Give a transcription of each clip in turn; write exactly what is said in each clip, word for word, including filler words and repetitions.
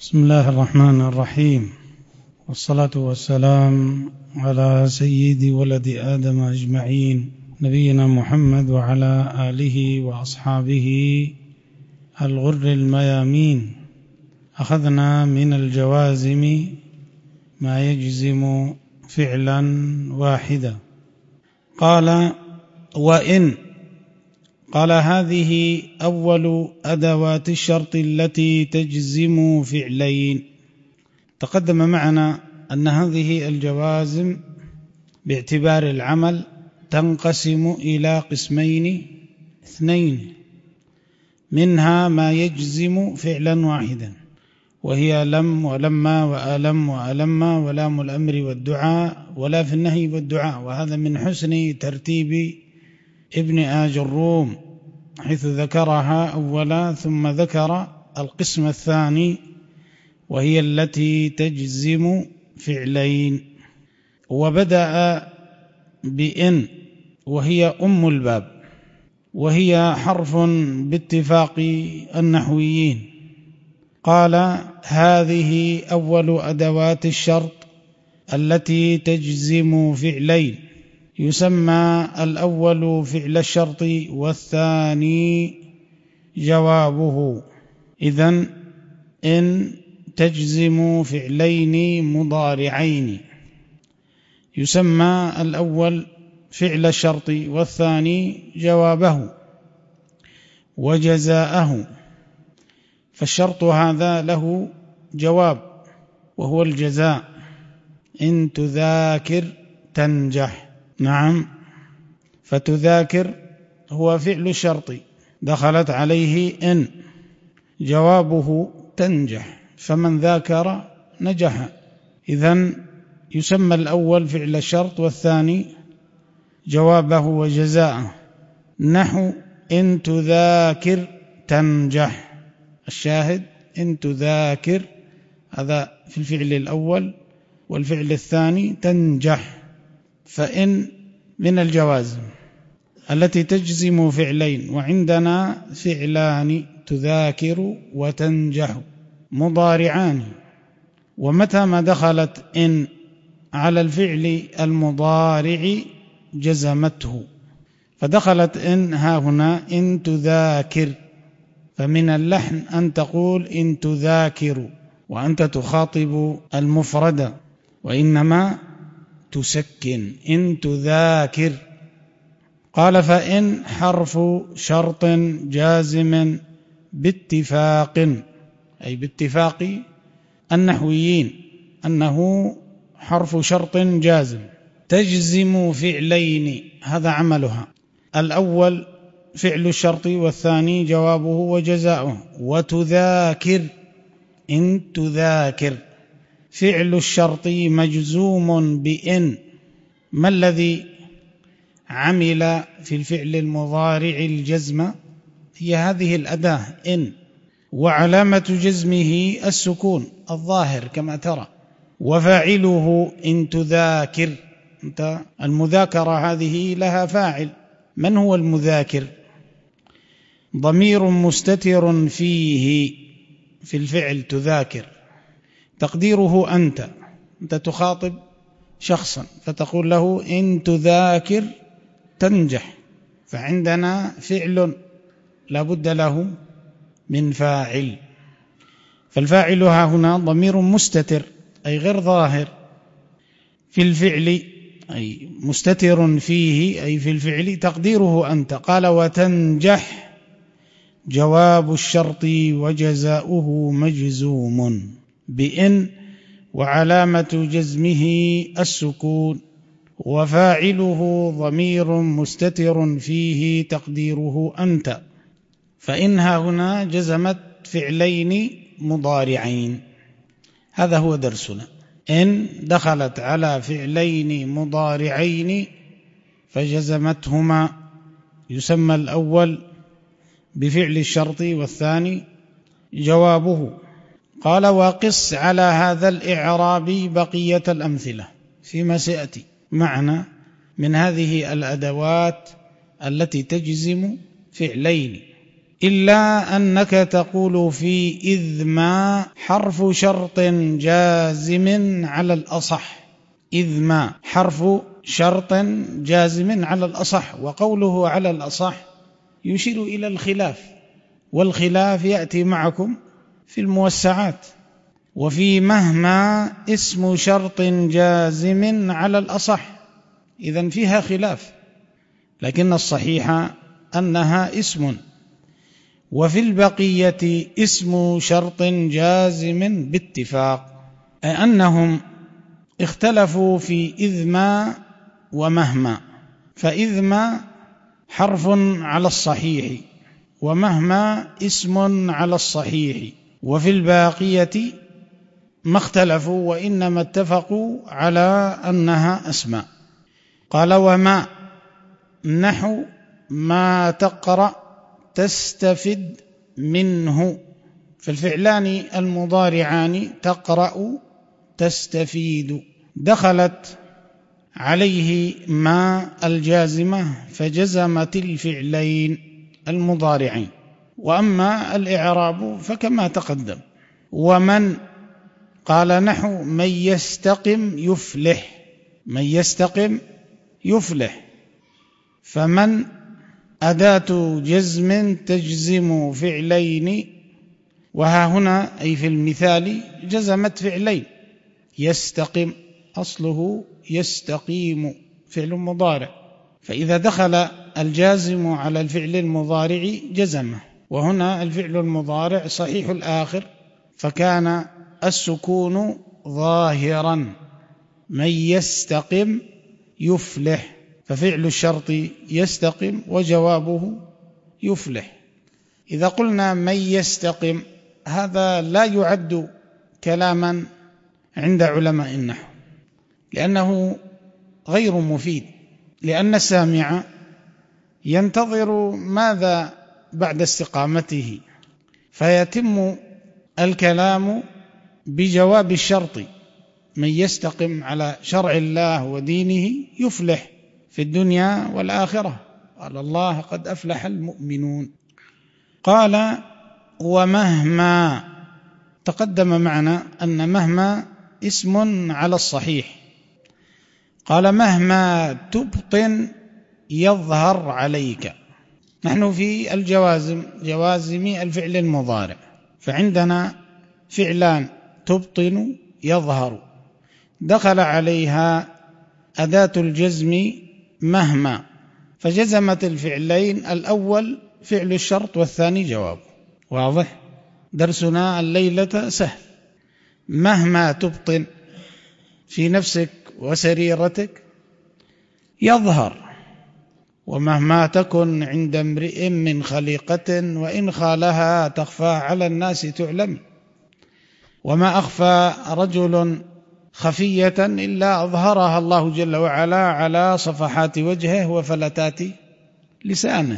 بسم الله الرحمن الرحيم، والصلاة والسلام على سيد ولد آدم أجمعين، نبينا محمد وعلى آله وأصحابه الغر الميامين. أخذنا من الجوازم ما يجزم فعلا واحدا. قال وإن، قال هذه أول أدوات الشرط التي تجزم فعلين. تقدم معنا أن هذه الجوازم باعتبار العمل تنقسم إلى قسمين اثنين، منها ما يجزم فعلا واحدا وهي لم ولما وألم وألم ولام الأمر والدعاء ولا في النهي والدعاء، وهذا من حسن ترتيب ابن آج الروم حيث ذكرها أولا ثم ذكر القسم الثاني وهي التي تجزم فعلين. وبدأ بإن وهي أم الباب، وهي حرف باتفاق النحويين. قال هذه أول أدوات الشرط التي تجزم فعلين، يسمى الأول فعل الشرط والثاني جوابه. إذن إن تجزم فعلين مضارعين، يسمى الأول فعل الشرط والثاني جوابه وجزاءه. فالشرط هذا له جواب وهو الجزاء، إن تذاكر تنجح. نعم، فتذاكر هو فعل الشرط دخلت عليه إن، جوابه تنجح، فمن ذاكر نجح. إذن يسمى الأول فعل الشرط والثاني جوابه وجزاءه. نحو إن تذاكر تنجح، الشاهد إن تذاكر هذا في الفعل الأول، والفعل الثاني تنجح. فإن من الجوازم التي تجزم فعلين، وعندنا فعلان تذاكر وتنجح مضارعان. ومتى ما دخلت إن على الفعل المضارع جزمته، فدخلت إن ها هنا إن تذاكر، فمن اللحن أن تقول إن تذاكر وأنت تخاطب المفرد، وإنما تسكن إن تذاكر. قال فإن حرف شرط جازم باتفاق، أي باتفاق النحويين أنه حرف شرط جازم تجزم فعلين، هذا عملها. الأول فعل الشرط والثاني جوابه وجزاؤه. وتذاكر إن تذاكر فعل الشرط مجزوم بإن. ما الذي عمل في الفعل المضارع الجزم؟ هي هذه الأداة إن، وعلامة جزمه السكون الظاهر كما ترى. وفاعله إن تذاكر، أنت المذاكرة هذه لها فاعل، من هو المذاكر؟ ضمير مستتر فيه في الفعل تذاكر، تقديره أنت، أنت تخاطب شخصا فتقول له إن تذاكر تنجح، فعندنا فعل لا بد له من فاعل. فالفاعل ها هنا ضمير مستتر أي غير ظاهر في الفعل، أي مستتر فيه أي في الفعل، تقديره أنت. قال وتنجح جواب الشرط وجزاؤه مجزوم بإن، وعلامة جزمه السكون، وفاعله ضمير مستتر فيه تقديره أنت. فإنها هنا جزمت فعلين مضارعين. هذا هو درسنا. إن دخلت على فعلين مضارعين فجزمتهما، يسمى الأول بفعل الشرط والثاني جوابه. قال وقس على هذا الإعراب بقية الأمثلة فيما سيأتي معنا من هذه الأدوات التي تجزم فعلين. إلا أنك تقول في إذ ما حرف شرط جازم على الأصح. إذ ما حرف شرط جازم على الأصح، وقوله على الأصح يشير إلى الخلاف، والخلاف يأتي معكم في الموسعات. وفي مهما اسم شرط جازم على الأصح، إذن فيها خلاف، لكن الصحيح أنها اسم. وفي البقية اسم شرط جازم باتفاق، أي أنهم اختلفوا في إذ ما ومهما، فإذ ما حرف على الصحيح، ومهما اسم على الصحيح. وفي الباقية ما اختلفوا وإنما اتفقوا على أنها أسماء. قال وما نحو ما تقرأ تستفد منه، فالفعلان المضارعان تقرأ تستفيد دخلت عليه ما الجازمة فجزمت الفعلين المضارعين. وأما الإعراب فكما تقدم. ومن قال نحو من يستقم يفلح، من يستقم يفلح، فمن أداة جزم تجزم فعلين، وها هنا أي في المثال جزمت فعلين. يستقم أصله يستقيم فعل مضارع، فإذا دخل الجازم على الفعل المضارع جزمه، وهنا الفعل المضارع صحيح الآخر فكان السكون ظاهرا. من يستقم يفلح، ففعل الشرط يستقم وجوابه يفلح. إذا قلنا من يستقم هذا لا يعد كلاما عند علماء النحو، لأنه غير مفيد، لأن السامع ينتظر ماذا بعد استقامته، فيتم الكلام بجواب الشرط. من يستقم على شرع الله ودينه يفلح في الدنيا والآخرة، قال الله قد أفلح المؤمنون. قال ومهما تقدم معنا أن مهما اسم على الصحيح. قال مهما تبطن يظهر عليك. نحن في الجوازم جوازم الفعل المضارع، فعندنا فعلان تبطن يظهر، دخل عليها أداة الجزم مهما، فجزمت الفعلين، الأول فعل الشرط والثاني جواب. واضح؟ درسنا الليلة سهل. مهما تبطن في نفسك وسريرتك يظهر، ومهما تكن عند امرئ من خليقة وإن خالها تخفى على الناس تعلم، وما أخفى رجل خفية إلا أظهرها الله جل وعلا على صفحات وجهه وفلتات لسانه.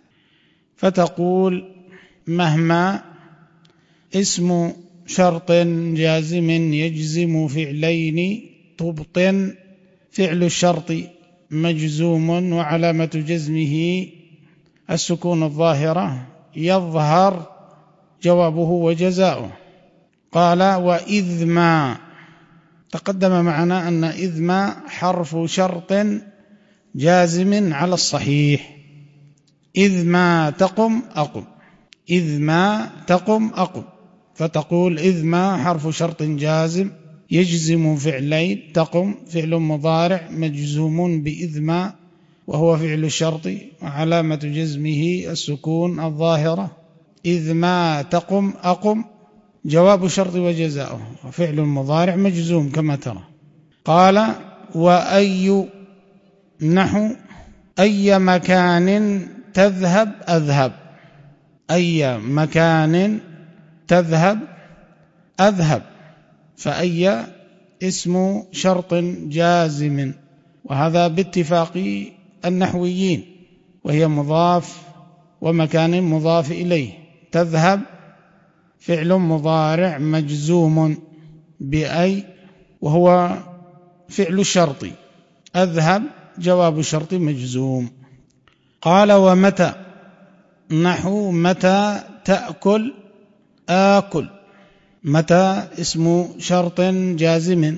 فتقول مهما اسم شرط جازم يجزم فعلين، تبطن فعل الشرط مجزوم وعلامة جزمه السكون الظاهرة، يظهر جوابه وجزاؤه. قال وإذ ما تقدم معنا أن إذ ما حرف شرط جازم على الصحيح. إذ ما تقم أقم، إذ ما تقم أقم، فتقول إذ ما حرف شرط جازم يجزم فعلين، تقم فعل مضارع مجزوم بإذ ما وهو فعل الشرط وعلامة جزمه السكون الظاهرة. إذ ما تقم أقم جواب الشرط وجزاؤه، وفعل المضارع مجزوم كما ترى. قال وأي نحو أي مكان تذهب أذهب، أي مكان تذهب أذهب، فأي اسم شرط جازم، وهذا باتفاق النحويين، وهي مضاف ومكان مضاف إليه. تذهب فعل مضارع مجزوم بأي وهو فعل الشرط، أذهب جواب الشرط مجزوم. قال ومتى نحو متى تأكل آكل. متى اسم شرط جازم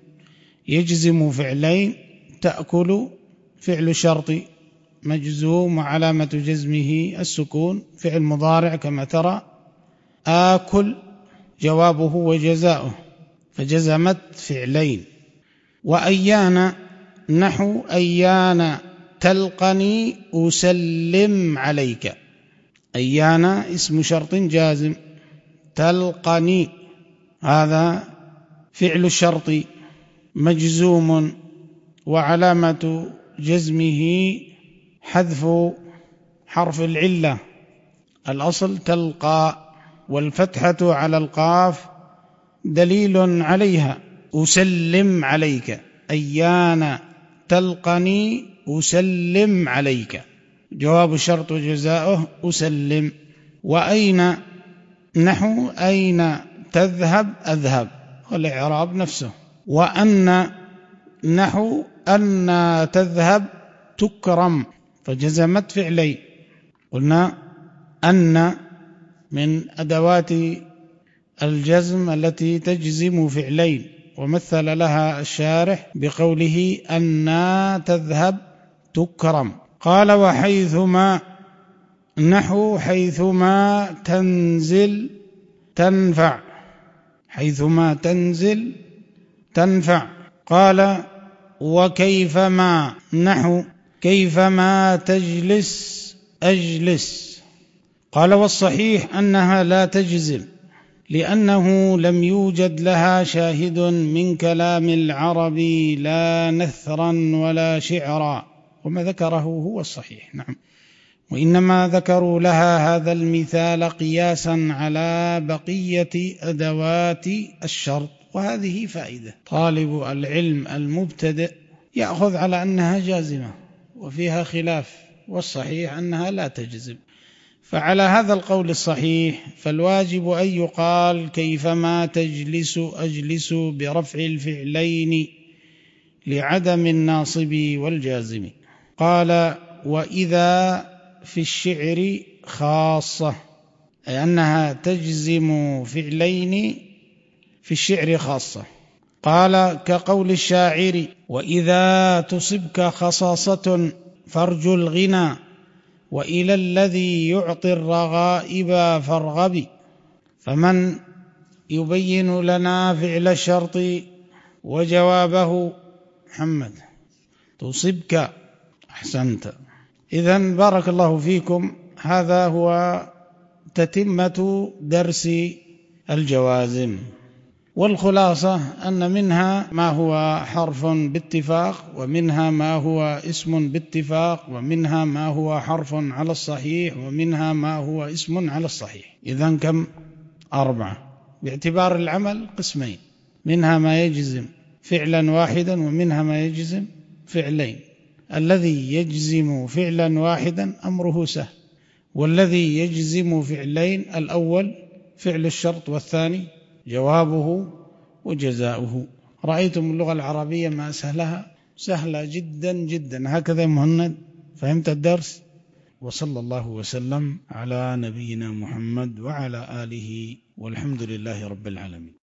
يجزم فعلين، تأكل فعل شرط مجزوم وعلامة جزمه السكون، فعل مضارع كما ترى، آكل جوابه وجزاؤه فجزمت فعلين. وأيان نحو أيان تلقني أسلم عليك. أيان اسم شرط جازم، تلقني هذا فعل الشرط مجزوم وعلامة جزمه حذف حرف العلة، الأصل تلقى، والفتحة على القاف دليل عليها. أسلم عليك، أيان تلقني أسلم عليك، جواب الشرط وجزاؤه أسلم. وأين نحو أين تذهب أذهب، والإعراب نفسه. وأن نحو أن تذهب تكرم فجزمت فعلين. قلنا أن من أدوات الجزم التي تجزم فعلين، ومثل لها الشارح بقوله أن تذهب تكرم. قال وحيثما نحو حيثما تنزل تنفع، حيثما تنزل تنفع. قال وكيفما نحو كيفما تجلس أجلس. قال والصحيح أنها لا تجزم، لأنه لم يوجد لها شاهد من كلام العرب لا نثرا ولا شعرا، وما ذكره هو الصحيح. نعم، وإنما ذكروا لها هذا المثال قياسا على بقية أدوات الشرط. وهذه فائدة، طالب العلم المبتدئ يأخذ على أنها جازمة وفيها خلاف، والصحيح أنها لا تجزم. فعلى هذا القول الصحيح فالواجب أن يقال كيفما تجلس أجلس برفع الفعلين لعدم الناصب والجازم. قال وإذا في الشعر خاصة، أي أنها تجزم فعلين في الشعر خاصة. قال كقول الشاعر وإذا تصبك خصاصة فارجو الغنى وإلى الذي يعطي الرغائب فارغب. فمن يبين لنا فعل الشرط وجوابه؟ محمد. تصبك، أحسنت. إذن بارك الله فيكم، هذا هو تتمة درس الجوازم. والخلاصة أن منها ما هو حرف باتفاق، ومنها ما هو اسم باتفاق، ومنها ما هو حرف على الصحيح، ومنها ما هو اسم على الصحيح. إذن كم؟ أربعة باعتبار العمل قسمين، منها ما يجزم فعلا واحدا، ومنها ما يجزم فعلين. الذي يجزم فعلا واحدا أمره سهل، والذي يجزم فعلين الأول فعل الشرط، والثاني جوابه وجزاؤه. رأيتم اللغة العربية ما سهلها؟ سهلة جدا جدا. هكذا مهند، فهمت الدرس؟ وصلى الله وسلم على نبينا محمد وعلى آله، والحمد لله رب العالمين.